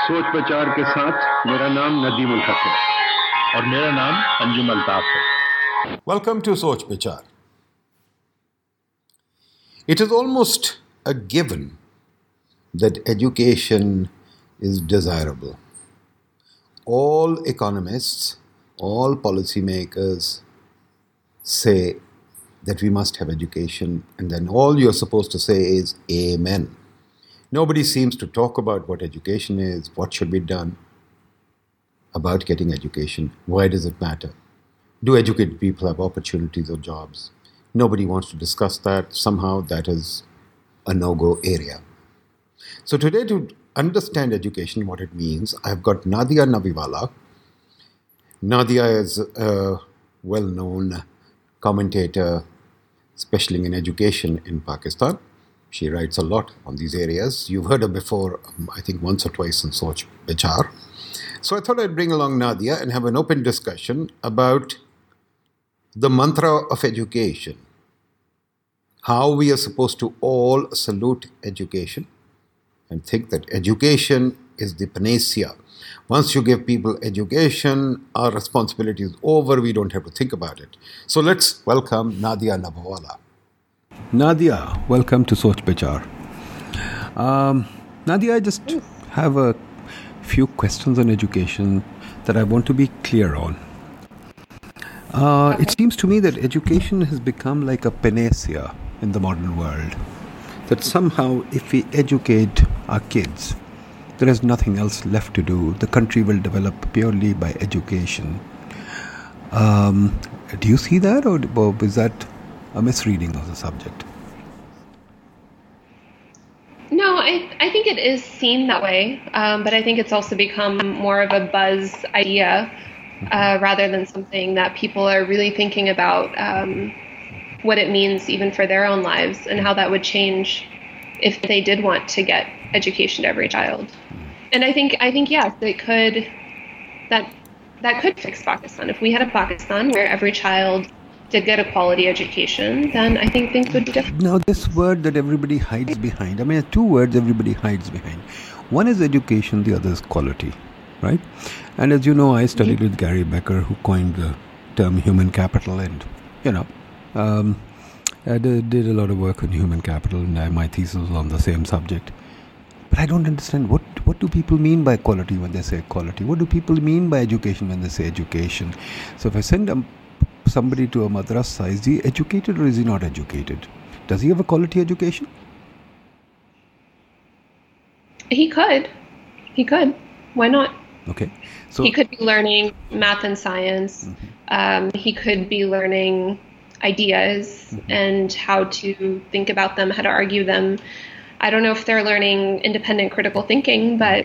सोच विचार के साथ मेरा नाम नदीम उल हक है और मेरा नाम अंजुम अल्ताफ है. Welcome to Soch Vichar. It is almost a given that education is desirable. All economists, all policymakers say that we must have education, and then all you're supposed to say is Amen. Nobody seems to talk about what education is, what should be done about getting education. Why does it matter? Do educated people have opportunities or jobs? Nobody wants to discuss that. Somehow that is a no-go area. So today, to understand education, what it means, I've got Nadia Nabiwala. Nadia is a well-known commentator, specializing in education in Pakistan. She writes a lot on these areas. You've heard her before, I think once or twice in Soch Vichar. So I thought I'd bring along Nadia and have an open discussion about the mantra of education. How we are supposed to all salute education and think that education is the panacea. Once you give people education, our responsibility is over. We don't have to think about it. So let's welcome Nadia Nabiwala. Nadia, welcome to Soch Vichar. Nadia, I just have a few questions on education that I want to be clear on. It seems to me that education has become like a panacea in the modern world. That somehow if we educate our kids, there is nothing else left to do. The country will develop purely by education. Do you see that, or is that a misreading of the subject? No, I think it is seen that way, but I think it's also become more of a buzz idea rather than something that people are really thinking about what it means even for their own lives and how that would change if they did want to get education to every child. And I think yes, it could that could fix Pakistan. If we had a Pakistan where every child did get a quality education, then I think things would be different. Now, this word that everybody hides behind, I mean, two words everybody hides behind. One is education, the other is quality, right? And as you know, I studied with Gary Becker, who coined the term human capital, and, I did a lot of work on human capital, and my thesis was on the same subject. But I don't understand, what do people mean by quality when they say quality? What do people mean by education when they say education? So if I send somebody to a madrasa, is he educated or is he not educated? Does he have a quality education? He could. Why not? Okay. So he could be learning math and science. Mm-hmm. He could be learning ideas and how to think about them, how to argue them. I don't know if they're learning independent critical thinking, but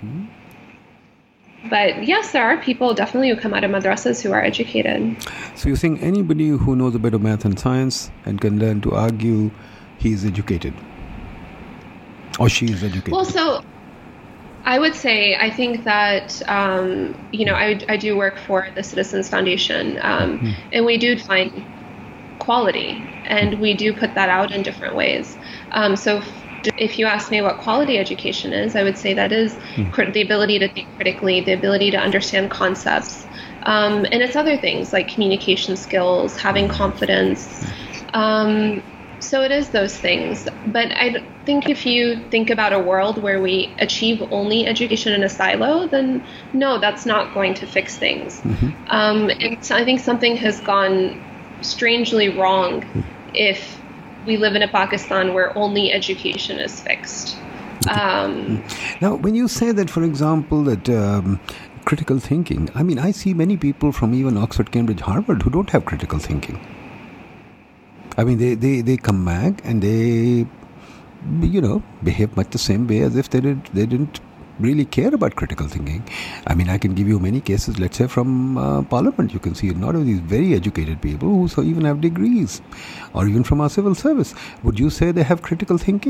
yes, there are people definitely who come out of madrasas who are educated. So you're saying anybody who knows a bit of math and science and can learn to argue, he is educated? Or she is educated? Well, so I would say, I think that, I do work for the Citizens Foundation, and we do find quality, and we do put that out in different ways. So if you ask me what quality education is, I would say that is the ability to think critically, the ability to understand concepts, and it's other things like communication skills, having confidence. So it is those things. But I think if you think about a world where we achieve only education in a silo, then no, that's not going to fix things. And so I think something has gone strangely wrong if we live in a Pakistan where only education is fixed. Now, when you say that, for example, that critical thinking, I mean, I see many people from even Oxford, Cambridge, Harvard who don't have critical thinking. I mean, they come back and they, behave much the same way as if they didn't really care about critical thinking. I mean, I can give you many cases, let's say from Parliament. You can see a lot of these very educated people who even have degrees, or even from our civil service. Would you say they have critical thinking?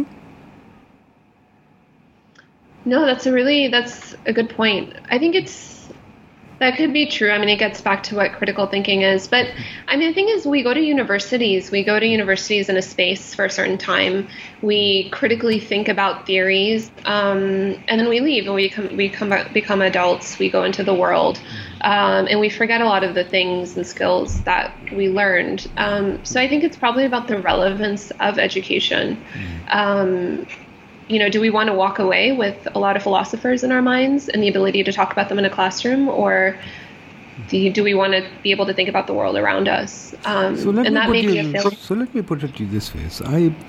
No, that's a good point. I think That could be true. I mean, it gets back to what critical thinking is. But I mean, the thing is, we go to universities. We go to universities in a space for a certain time. We critically think about theories, and then we leave and become adults. We go into the world, and we forget a lot of the things and skills that we learned. So I think it's probably about the relevance of education. Do we want to walk away with a lot of philosophers in our minds and the ability to talk about them in a classroom, or do we want to be able to think about the world around us? So let me put it to you this way. So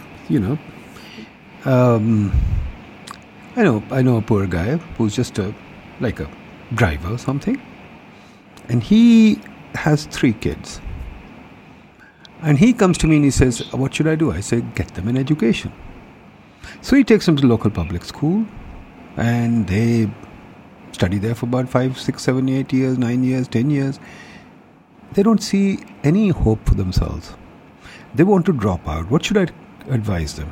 I know a poor guy who's just like a driver or something, and he has 3 kids. And he comes to me and he says, "What should I do?" I say, "Get them an education." So he takes them to local public school, and they study there for about 5, 6, 7, 8 years, 9 years, 10 years. They don't see any hope for themselves. They want to drop out. What should I advise them?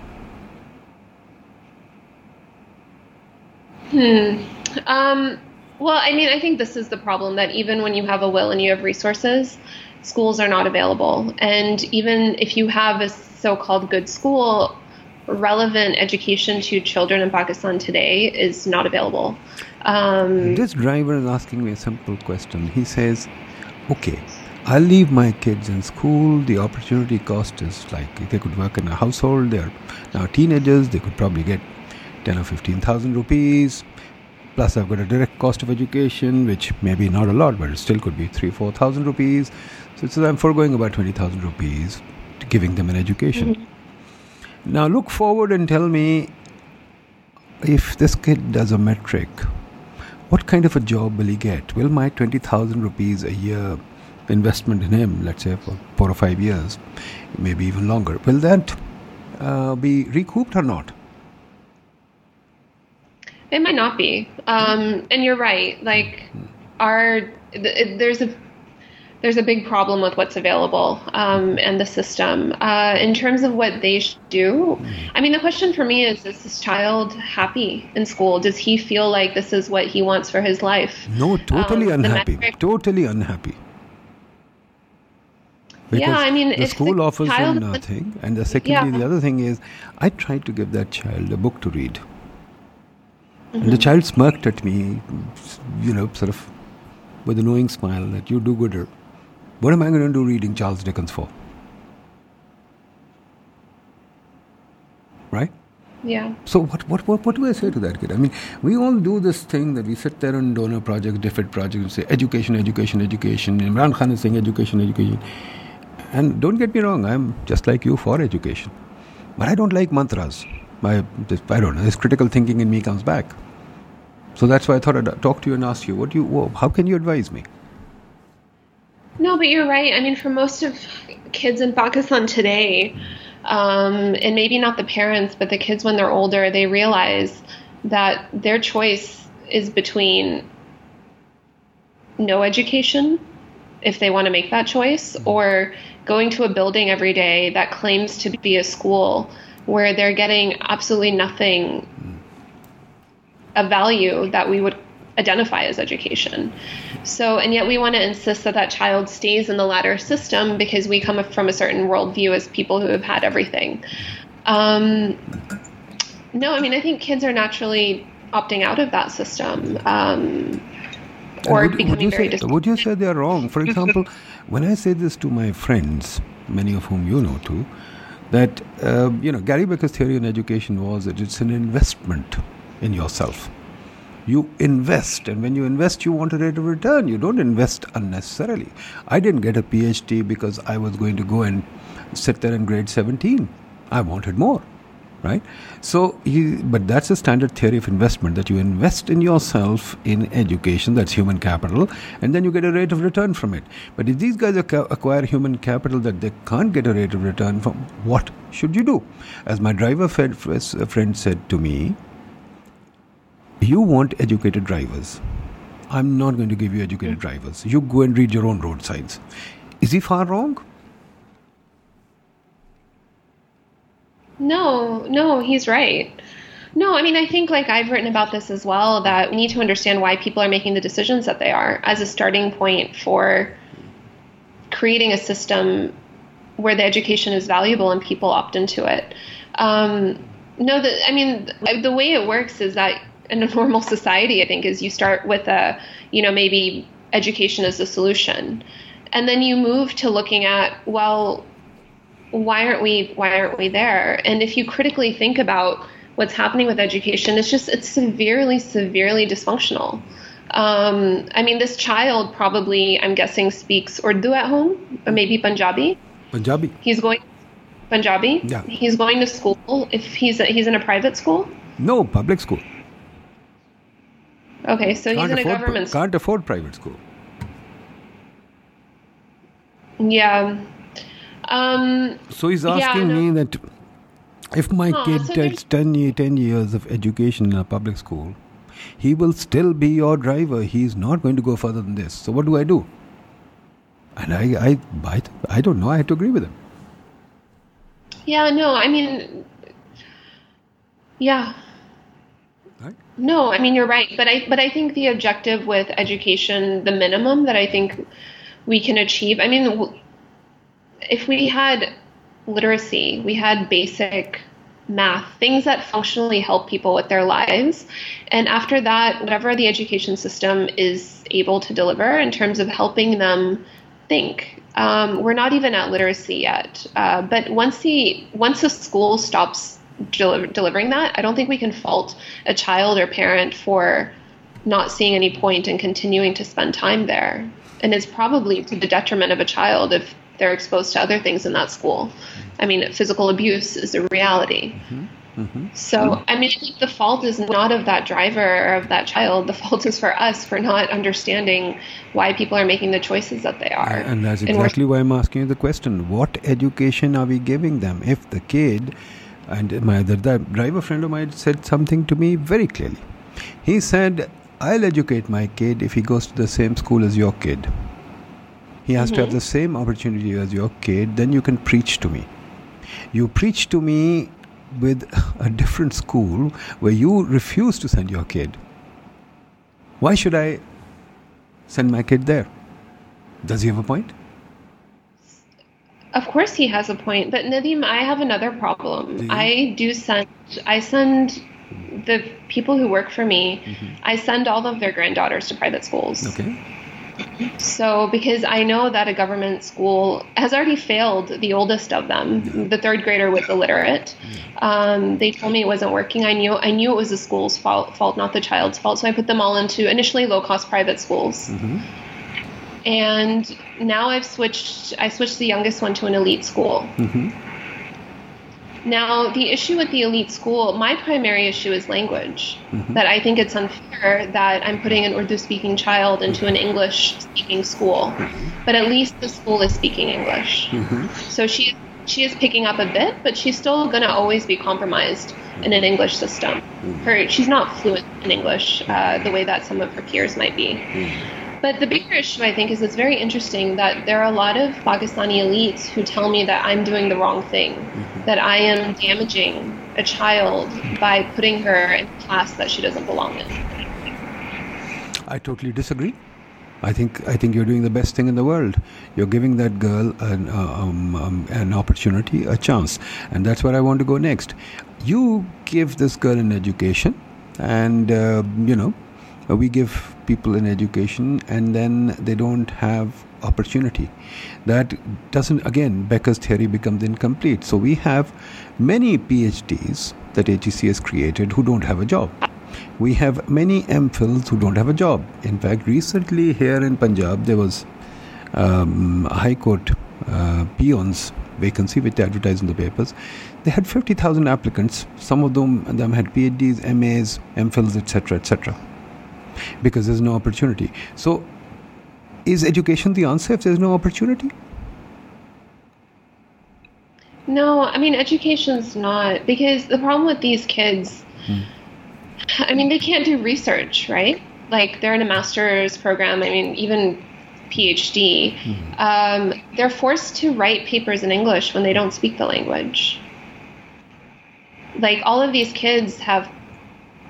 Well, I mean, I think this is the problem, that even when you have a will and you have resources, schools are not available. And even if you have a so-called good school, relevant education to children in Pakistan today is not available. This driver is asking me a simple question. He says, okay, I'll leave my kids in school. The opportunity cost is like, if they could work in a household, they're now teenagers, they could probably get 10 or 15,000 rupees. Plus I've got a direct cost of education, which maybe not a lot, but it still could be 3,000-4,000 rupees. So I'm foregoing about 20,000 rupees to giving them an education. Mm-hmm. Now look forward and tell me, if this kid does a metric, what kind of a job will he get? Will my 20,000 rupees a year investment in him, let's say for 4 or 5 years, maybe even longer, will that be recouped or not? It might not be. And you're right. Like, there's a big problem with what's available and the system. In terms of what they should do, I mean, the question for me is this child happy in school? Does he feel like this is what he wants for his life? No, totally unhappy. Totally unhappy. Because I mean, the school offers him nothing. And the other thing is, I tried to give that child a book to read. Mm-hmm. And the child smirked at me, sort of with a knowing smile that you do-gooder. What am I going to do reading Charles Dickens for? Right? Yeah. So what do I say to that kid? I mean, we all do this thing that we sit there on donor projects, different projects, and say education, education, education. Imran Khan is saying education, education. And don't get me wrong, I'm just like you for education. But I don't like mantras. I don't know, this critical thinking in me comes back. So that's why I thought I'd talk to you and ask you, how can you advise me? No, but you're right. I mean, for most of kids in Pakistan today, and maybe not the parents, but the kids when they're older, they realize that their choice is between no education, if they want to make that choice, or going to a building every day that claims to be a school where they're getting absolutely nothing of value that we would identify as education. So, and yet we want to insist that child stays in the latter system because we come from a certain worldview as people who have had everything. No, I mean, I think kids are naturally opting out of that system or becoming very distant. Would you say they're wrong? For example, when I say this to my friends, many of whom you know too, that, Gary Becker's theory on education was that it's an investment in yourself. You invest, and when you invest, you want a rate of return. You don't invest unnecessarily. I didn't get a PhD because I was going to go and sit there in grade 17. I wanted more, right? So, but that's a standard theory of investment, that you invest in yourself in education, that's human capital, and then you get a rate of return from it. But if these guys acquire human capital that they can't get a rate of return from, what should you do? As my driver friend said to me, you want educated drivers. I'm not going to give you educated drivers. You go and read your own road signs. Is he far wrong? No, he's right. No, I mean, I think like I've written about this as well, that we need to understand why people are making the decisions that they are as a starting point for creating a system where the education is valuable and people opt into it. The way it works is that in a normal society, I think, is you start with maybe education as a solution. And then you move to looking at, well, why aren't we there? And if you critically think about what's happening with education, it's severely, severely dysfunctional. This child probably, I'm guessing, speaks Urdu at home, or maybe Punjabi. Punjabi. Punjabi? Yeah. He's going to school. If he's in a private school? No, public school. Okay, so he's in a government school. Can't afford private school. Yeah. So he's asking me that if my kid takes 10 years of education in a public school, he will still be your driver. He's not going to go further than this. So what do I do? And I don't know. I have to agree with him. Yeah, no, I mean, yeah. Right? No, I mean, you're right. But I think the objective with education, the minimum that I think we can achieve, I mean, if we had literacy, we had basic math, things that functionally help people with their lives. And after that, whatever the education system is able to deliver in terms of helping them think. We're not even at literacy yet. But once a school stops delivering that, I don't think we can fault a child or parent for not seeing any point in continuing to spend time there. And it's probably to the detriment of a child if they're exposed to other things in that school. I mean, physical abuse is a reality. So, I mean, I think the fault is not of that driver or of that child. The fault is for us for not understanding why people are making the choices that they are. And that's exactly why I'm asking you the question. What education are we giving them? If the kid, and the driver friend of mine said something to me very clearly. He said, I'll educate my kid if he goes to the same school as your kid. He has to have the same opportunity as your kid. Then you can preach to me. You preach to me with a different school where you refuse to send your kid. Why should I send my kid there? Does he have a point? Of course he has a point. But Nadeem, I have another problem. I send the people who work for me, I send all of their granddaughters to private schools. Okay. So, because I know that a government school has already failed the oldest of them, the third grader was illiterate. They told me it wasn't working. I knew it was the school's fault, not the child's fault. So I put them all into initially low-cost private schools. And now I switched the youngest one to an elite school. Now, the issue with the elite school, my primary issue is language. That I think it's unfair that I'm putting an Urdu-speaking child into an English-speaking school. But at least the school is speaking English. So she is picking up a bit, but she's still going to always be compromised in an English system. She's not fluent in English the way that some of her peers might be. But the bigger issue, I think, is it's very interesting that there are a lot of Pakistani elites who tell me that I'm doing the wrong thing, that I am damaging a child by putting her in a class that she doesn't belong in. I totally disagree. I think you're doing the best thing in the world. You're giving that girl an opportunity, a chance. And that's where I want to go next. You give this girl an education and, we give people an education and then they don't have opportunity. That doesn't, again, Becker's theory becomes incomplete. So we have many PhDs that HEC has created who don't have a job. We have many MPhils who don't have a job. In fact, recently here in Punjab, there was a High Court peon's vacancy which they advertised in the papers. They had 50,000 applicants. Some of them had PhDs, MAs, MPhils, etc., etc. Because there's no opportunity. So, is education the answer if there's no opportunity? No, I mean, education's not. Because the problem with these kids, I mean, they can't do research, right? Like, they're in a master's program, I mean, even PhD. They're forced to write papers in English when they don't speak the language. Like, all of these kids have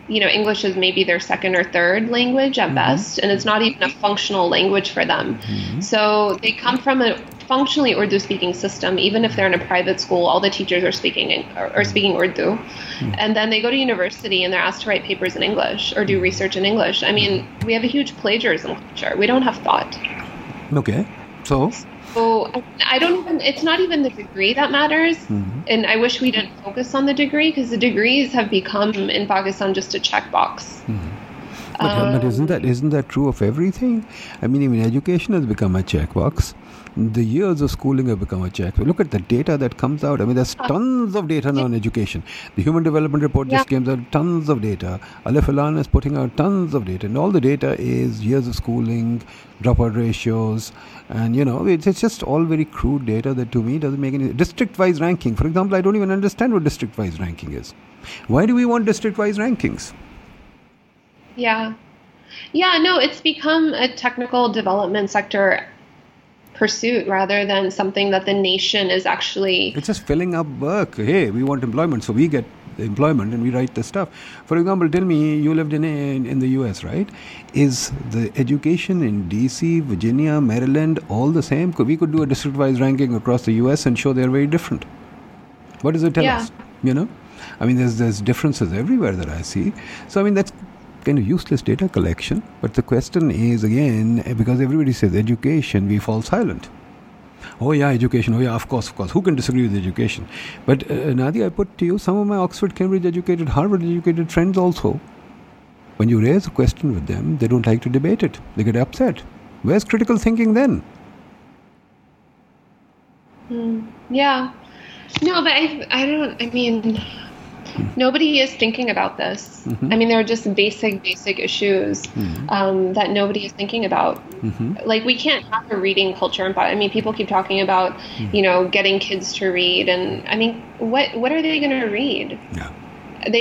English is maybe their second or third language at best, and it's not even a functional language for them. So they come from a functionally Urdu-speaking system. Even if they're in a private school, all the teachers are speaking Urdu, and then they go to university and they're asked to write papers in English or do research in English. I mean, we have a huge plagiarism culture. We don't have thought. Okay, so I don't even, it's not even the degree that matters. And I wish we didn't focus on the degree, because the degrees have become in Pakistan just a checkbox. But isn't that true of everything? I mean, even education has become a checkbox. The years of schooling have become a checkbox. Look at the data that comes out. I mean, there's tons of data now on education. The Human Development Report just came out, tons of data. Aleph Alan is putting out tons of data. And all the data is years of schooling, dropout ratios. And, it's just all very crude data that to me doesn't make any... District-wise ranking. For example, I don't even understand what district-wise ranking is. Why do we want district-wise rankings? Yeah, no, it's become a technical development sector pursuit rather than something that the nation is actually... It's just filling up work. Hey, we want employment, so we get employment and we write the stuff. For example, tell me, you lived in the US, right? Is the education in DC, Virginia, Maryland all the same? We could do a district-wise ranking across the US and show they're very different. What does it tell us? I mean, there's differences everywhere that I see. So, I mean, that's kind of useless data collection. But the question is, again, because everybody says education, we fall silent. Oh yeah, education. Oh yeah, of course. Who can disagree with education? But Nadia, I put to you, some of my Oxford, Cambridge educated, Harvard educated friends also, when you raise a question with them, they don't like to debate it. They get upset. Where's critical thinking then? Yeah. No, but nobody is thinking about this. I mean, there are just basic issues that nobody is thinking about. Like, we can't have a reading culture. I mean, people keep talking about, getting kids to read. And I mean, what are they going to read? Yeah. They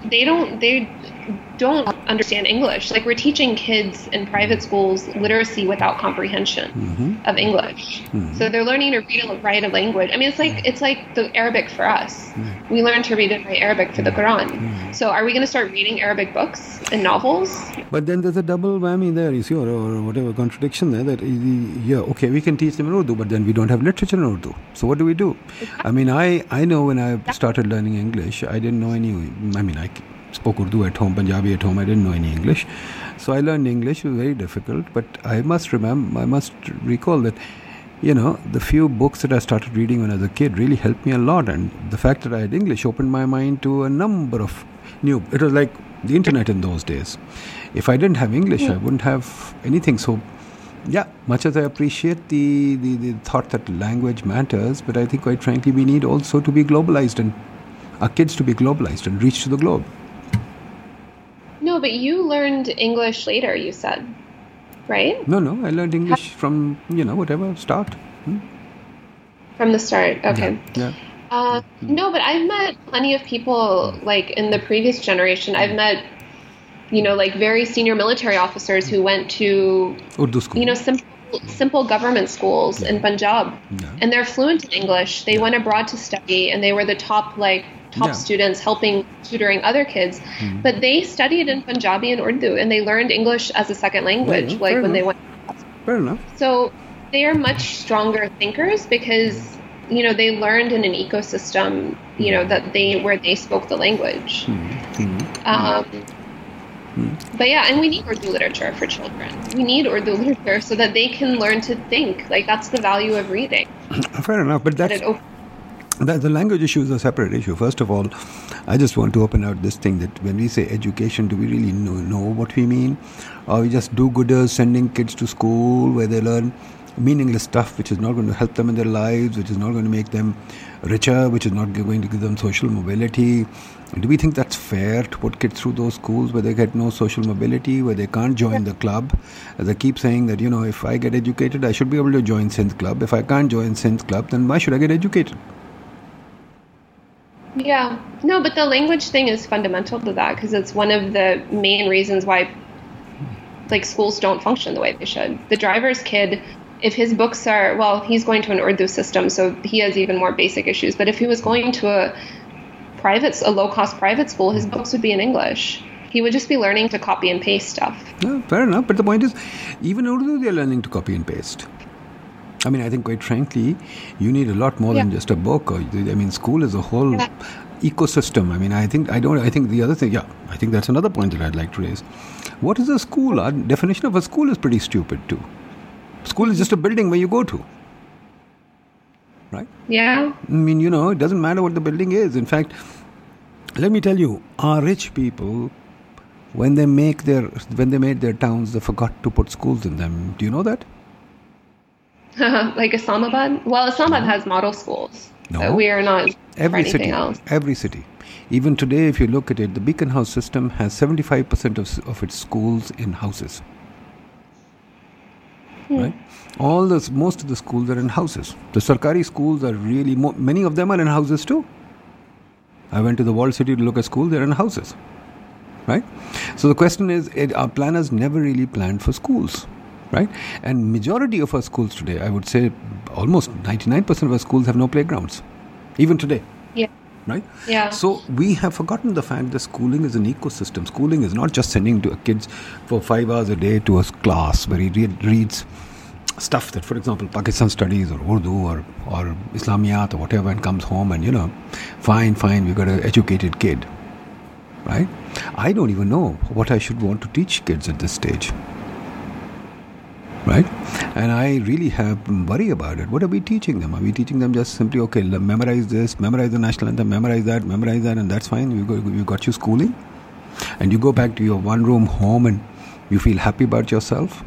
don't understand English. Like, we're teaching kids in private schools literacy without comprehension of English. So they're learning to read and write a language. I mean, it's like the Arabic for us. We learn to read and write Arabic for the Quran. So are we going to start reading Arabic books and novels? But then there's a double whammy there, you see, or whatever contradiction there. That okay, we can teach them in Urdu, but then we don't have literature in Urdu. So what do we do? I mean, I know when I started learning English, I didn't know any. I mean, I spoke Urdu at home, Punjabi at home. I didn't know any English, so I learned English. It was very difficult, but I must recall that, the few books that I started reading when I was a kid really helped me a lot, and the fact that I had English opened my mind to a number of new. It was like the internet in those days. If I didn't have English, I wouldn't have anything. So, yeah, much as I appreciate the thought that language matters, but I think, quite frankly, we need also to be globalized, and our kids to be globalized and reach to the globe. No, but you learned English later, you said, right? No, I learned English from, start. From the start, okay. Yeah. No, but I've met plenty of people, like, in the previous generation. I've met, like, very senior military officers who went to, Urdu school. simple government schools in Punjab. Yeah. And they're fluent in English. They went abroad to study, and they were the top students helping tutoring other kids. But they studied in Punjabi and Urdu, and they learned English as a second language, they went. Fair enough. So they are much stronger thinkers because, they learned in an ecosystem, where they spoke the language. But yeah, and we need Urdu literature for children. We need Urdu literature so that they can learn to think. Like, that's the value of reading. Fair enough, but the language issue is a separate issue. First of all, I just want to open out this thing that when we say education, do we really know what we mean? Or we just do-gooders sending kids to school where they learn meaningless stuff which is not going to help them in their lives, which is not going to make them richer, which is not going to give them social mobility? Do we think that's fair to put kids through those schools where they get no social mobility, where they can't join the club? As I keep saying that, if I get educated, I should be able to join Sindh Club. If I can't join Sindh Club, then why should I get educated? Yeah. No, but the language thing is fundamental to that, because it's one of the main reasons why, schools don't function the way they should. The driver's kid, if his books are, he's going to an Urdu system, so he has even more basic issues. But if he was going to a low-cost private school, his books would be in English. He would just be learning to copy and paste stuff. Yeah, fair enough. But the point is, even Urdu, they're learning to copy and paste. I mean, I think quite frankly, you need a lot more than just a book. School is a whole ecosystem. I think the other thing, I think that's another point that I'd like to raise. What is a school? Our definition of a school is pretty stupid too. School is just a building where you go to. Right? Yeah. It doesn't matter what the building is. In fact, let me tell you, our rich people, when they made their towns, they forgot to put schools in them. Do you know that? Like Islamabad? Well, Islamabad has model schools. No. We are not Every anything city, else. Every city. Even today, if you look at it, the Beacon House system has 75% of its schools in houses. Right? Most of the schools are in houses. The Sarkari schools are really, many of them are in houses too. I went to the walled city to look at schools, they're in houses. Right? So the question is, our planners never really planned for schools. Right? And majority of our schools today, I would say almost 99% of our schools have no playgrounds. Even today. Yeah. Right? Yeah. So we have forgotten the fact that schooling is an ecosystem. Schooling is not just sending kids for 5 hours a day to a class where he reads stuff that, for example, Pakistan studies or Urdu or Islamiyat or whatever, and comes home and, fine, we've got an educated kid. Right? I don't even know what I should want to teach kids at this stage. Right? And I really have worry about it. What are we teaching them? Are we teaching them just simply, okay, memorize this, memorize the national anthem, memorize that, and that's fine. You got your schooling? And you go back to your one-room home and you feel happy about yourself?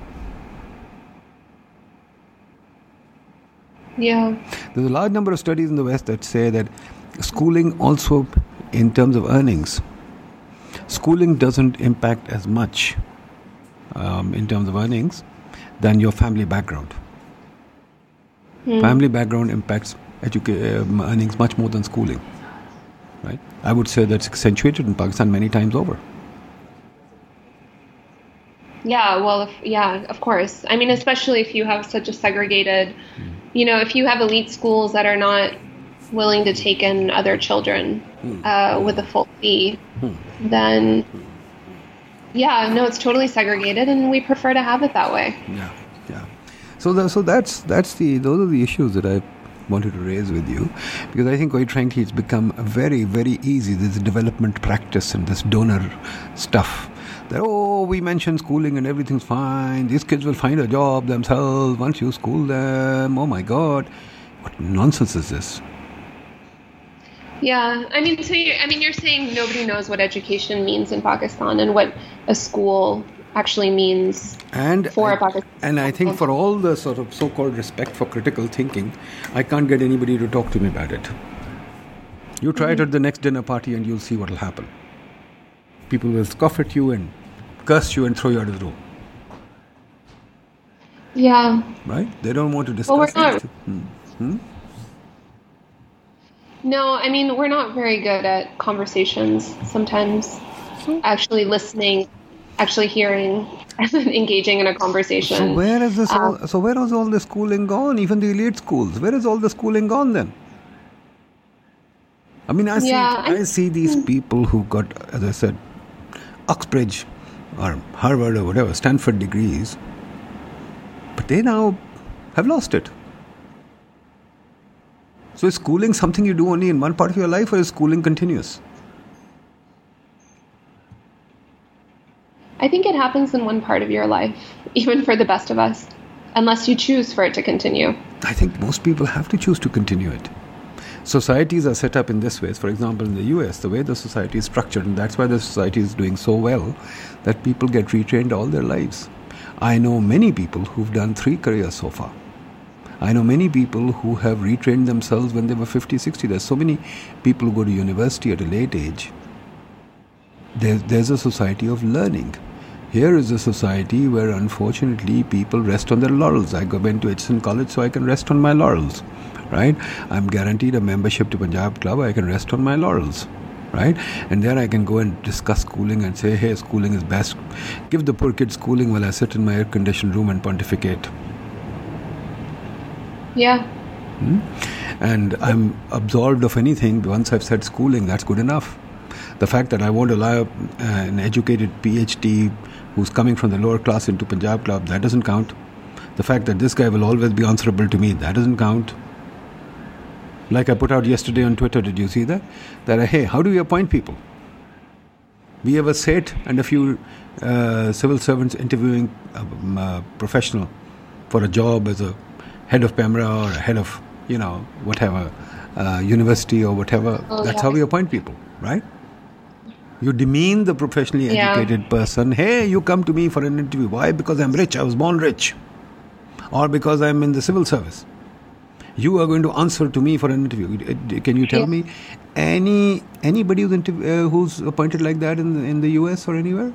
Yeah. There's a large number of studies in the West that say that schooling also, in terms of earnings, schooling doesn't impact as much in terms of earnings than your family background. Family background impacts earnings much more than schooling. Right? I would say that's accentuated in Pakistan many times over. Yeah, well, of course. Especially if you have such a segregated, if you have elite schools that are not willing to take in other children with a full fee, then it's totally segregated, and we prefer to have it that way. Yeah. So those are the issues that I wanted to raise with you, because I think, quite frankly, it's become very, very easy. This development practice and this donor stuff. That, we mention schooling and everything's fine. These kids will find a job themselves once you school them. Oh my God, what nonsense is this? Yeah, you're saying nobody knows what education means in Pakistan and what a school actually means for Pakistan. And I think for all the sort of so-called respect for critical thinking, I can't get anybody to talk to me about it. You try it at the next dinner party and you'll see what will happen. People will scoff at you and curse you and throw you out of the room. Yeah. Right? They don't want to discuss we're not. No, we're not very good at conversations sometimes. Actually listening, actually hearing, and then engaging in a conversation. So where is this? Where has all the schooling gone? Even the elite schools. Where is all the schooling gone then? I see these people who got, as I said, Oxbridge or Harvard or whatever, Stanford degrees, but they now have lost it. So is schooling something you do only in one part of your life, or is schooling continuous? I think it happens in one part of your life, even for the best of us, unless you choose for it to continue. I think most people have to choose to continue it. Societies are set up in this way. For example, in the US, the way the society is structured, and that's why the society is doing so well, that people get retrained all their lives. I know many people who've done 3 careers so far. I know many people who have retrained themselves when they were 50, 60. There's so many people who go to university at a late age. There's a society of learning. Here is a society where, unfortunately, people rest on their laurels. I went to Edison College, so I can rest on my laurels. Right? I'm guaranteed a membership to Punjab Club. I can rest on my laurels. Right? And there I can go and discuss schooling and say, hey, schooling is best. Give the poor kid schooling while I sit in my air-conditioned room and pontificate. Yeah. And I'm absolved of anything. Once I've said schooling, that's good enough. The fact that I won't allow an educated PhD who's coming from the lower class into Punjab Club, that doesn't count. The fact that this guy will always be answerable to me, that doesn't count. Like I put out yesterday on Twitter, did you see that? That, hey, how do we appoint people? We have a Seth and a few civil servants interviewing a professional for a job as a head of PEMRA or a head of, whatever, university or whatever. That's how we appoint people, right? You demean the professionally educated person. Hey, you come to me for an interview. Why? Because I'm rich. I was born rich. Or because I'm in the civil service. You are going to answer to me for an interview. Can you tell me anybody who's appointed like that in the US or anywhere?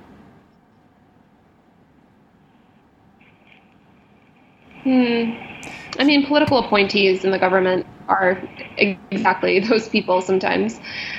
I mean, political appointees in the government are exactly those people sometimes.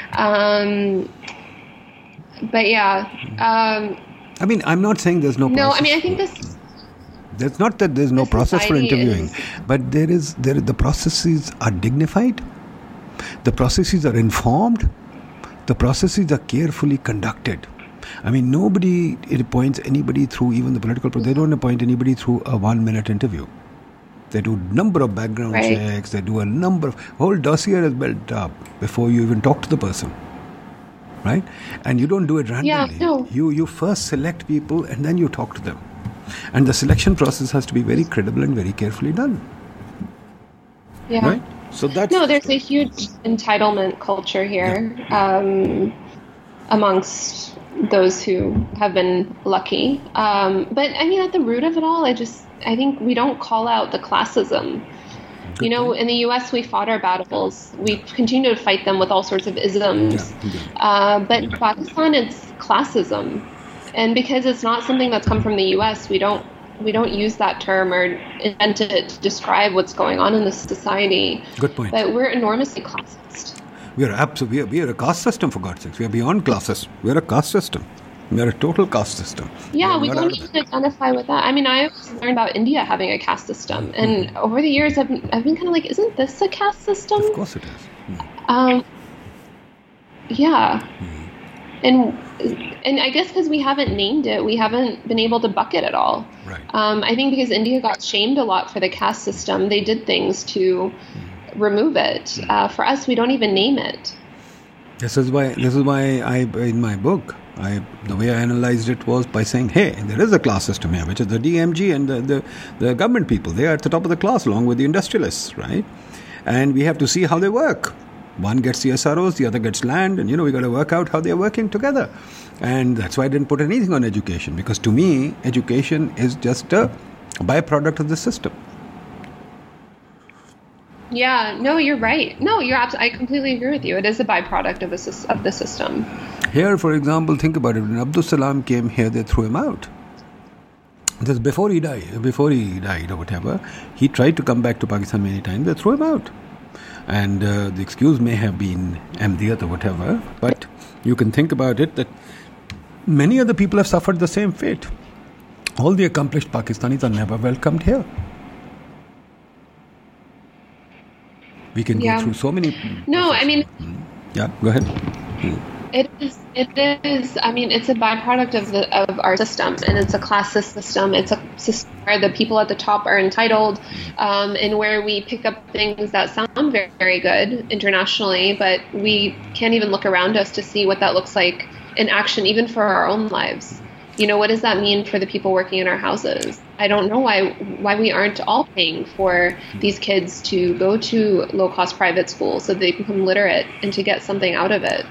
But yeah. I mean, I'm not saying there's no process. No, I mean, I think this... That's not that there's no process for interviewing, but the processes are dignified, the processes are informed, the processes are carefully conducted. I mean, nobody appoints anybody through even the political process. They don't appoint anybody through a 1-minute interview. They do a number of background checks. They do a number of whole dossier is built up before you even talk to the person, right? And you don't do it randomly. Yeah, no. You first select people and then you talk to them. And the selection process has to be very credible and very carefully done. Yeah. Right? So that's... No, there's a huge entitlement culture here amongst those who have been lucky. But I mean, at the root of it all, I think we don't call out the classism. Good point. In the US, we fought our battles. We continue to fight them with all sorts of isms. But in Pakistan, it's classism. And because it's not something that's come from the U.S., we don't use that term or invent it to describe what's going on in this society. Good point. But we're enormously classist. We are a caste system, for God's sakes. We are beyond classes. We are a caste system. We are a total caste system. Yeah, we don't even identify with that. I mean, I learned about India having a caste system, and over the years, I've been kind of like, isn't this a caste system? Of course it is. Yeah. And I guess because we haven't named it, we haven't been able to bucket it all. Right. I think because India got shamed a lot for the caste system, they did things to remove it. For us, we don't even name it. This is why I in my book, the way I analyzed it was by saying, hey, there is a class system here, which is the DMG and the government people. They are at the top of the class along with the industrialists, right? And we have to see how they work. One gets the SROs, the other gets land, and we got to work out how they're working together. And that's why I didn't put anything on education, because to me, education is just a byproduct of the system. Yeah, no, you're right. No, I completely agree with you. It is a byproduct of the system. Here, for example, think about it. When Abdul Salam came here, they threw him out. This before he died or whatever. He tried to come back to Pakistan many times. They threw him out. And the excuse may have been Ahmadiyat or whatever, but you can think about it that many other people have suffered the same fate. All the accomplished Pakistanis are never welcomed here. We can go through so many... No, I mean... Yeah, go ahead. It is. I mean, it's a byproduct of our system, and it's a classist system. It's a system where the people at the top are entitled, and where we pick up things that sound very, very good internationally, but we can't even look around us to see what that looks like in action, even for our own lives. What does that mean for the people working in our houses? I don't know why we aren't all paying for these kids to go to low-cost private schools so they become literate and to get something out of it.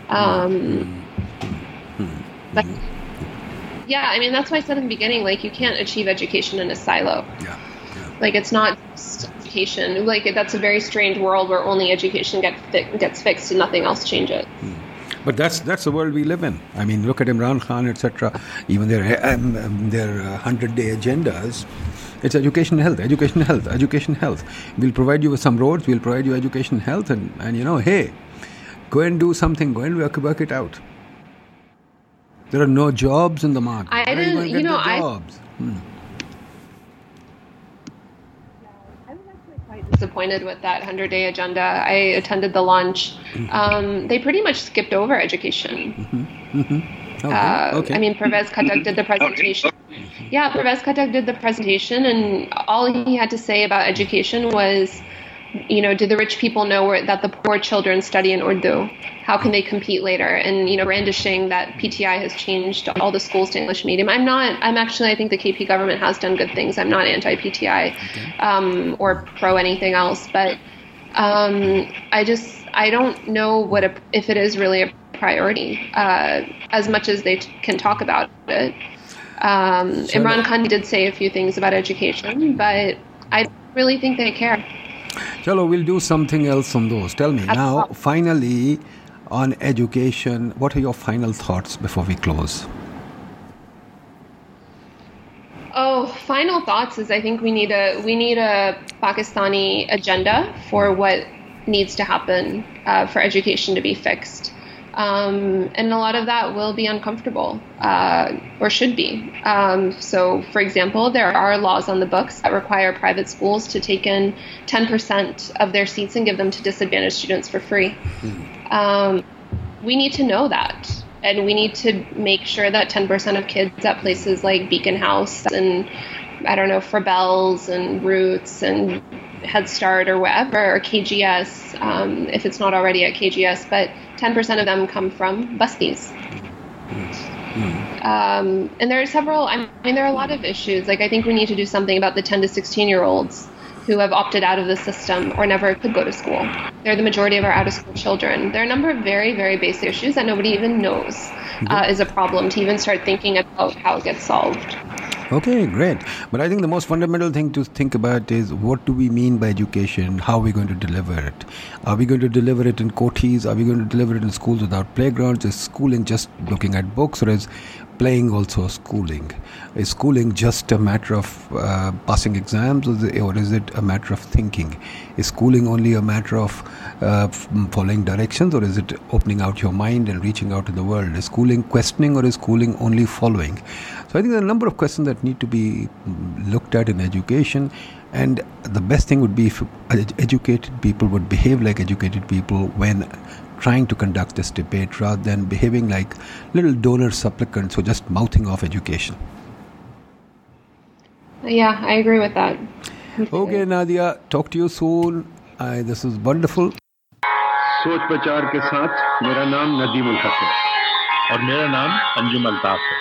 But yeah, I mean, that's why I said in the beginning, like, you can't achieve education in a silo. Like, it's not just education. Like, that's a very strange world where only education gets fixed and nothing else changes. But that's the world we live in. I mean, look at Imran Khan, etc. Even their 100-day agendas. It's education, health, education, health, education, health. We'll provide you with some roads. We'll provide you education, health, and hey, go and do something. Go and work it out. There are no jobs in the market. I was actually quite disappointed with that 100-day agenda. I attended the launch. They pretty much skipped over education. Okay. I mean, Pervez Khattak did the presentation. Yeah, Pervez Khattak did the presentation, and all he had to say about education was, do the rich people know that the poor children study in Urdu? How can they compete later? And, brandishing that PTI has changed all the schools to English medium. I think the KP government has done good things. I'm not anti-PTI or pro anything else, but I don't know if it is really a priority as much as they can talk about it. Imran Khan did say a few things about education, but I don't really think they care. Chalo, we'll do something else on those. Tell me now, finally, on education, what are your final thoughts before we close? Oh, final thoughts is I think we need a Pakistani agenda for what needs to happen for education to be fixed. And a lot of that will be uncomfortable, or should be. So, for example, there are laws on the books that require private schools to take in 10% of their seats and give them to disadvantaged students for free. We need to know that. And we need to make sure that 10% of kids at places like Beacon House and, Frabelles and Roots and Head Start or whatever, or KGS, if it's not already at KGS, but 10% of them come from busties. And there are there are a lot of issues. Like, I think we need to do something about the 10 to 16-year-olds who have opted out of the system or never could go to school. They're the majority of our out-of-school children. There are a number of very, very basic issues that nobody even knows is a problem to even start thinking about how it gets solved. Okay, great. But I think the most fundamental thing to think about is, what do we mean by education? How are we going to deliver it? Are we going to deliver it in cotis? Are we going to deliver it in schools without playgrounds? Is schooling just looking at books, or is playing also schooling? Is schooling just a matter of passing exams, or is it a matter of thinking? Is schooling only a matter of following directions, or is it opening out your mind and reaching out to the world? Is schooling questioning, or is schooling only following? So I think there are a number of questions that need to be looked at in education, and the best thing would be if educated people would behave like educated people when trying to conduct this debate, rather than behaving like little donor supplicants who are just mouthing off education. Yeah, I agree with that. Okay, Nadia, talk to you soon. This is wonderful. सोच प्रचार के साथ मेरा नाम नदीम उल हक है और मेरा नाम अंजुम अल्ताफ है.